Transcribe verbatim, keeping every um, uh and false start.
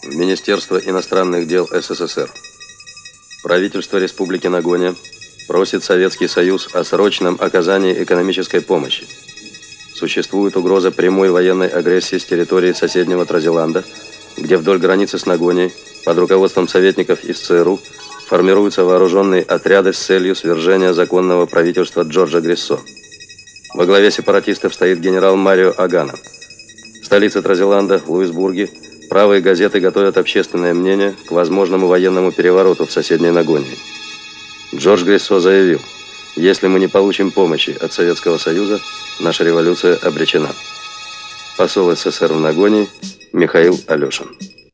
в Министерство иностранных дел СССР. Правительство Республики Нагония просит Советский Союз о срочном оказании экономической помощи. Существует угроза прямой военной агрессии с территории соседнего Тразиланда, где вдоль границы с Нагонией под руководством советников из ЦРУ формируются вооруженные отряды с целью свержения законного правительства Джорджа Гриссо. Во главе сепаратистов стоит генерал Марио Агана. В столице Тразиланда, Луисбурге, правые газеты готовят общественное мнение к возможному военному перевороту в соседней Нагонии. Джордж Гриссо заявил: если мы не получим помощи от Советского Союза, наша революция обречена. Посол СССР в Нагонии Михаил Алешин.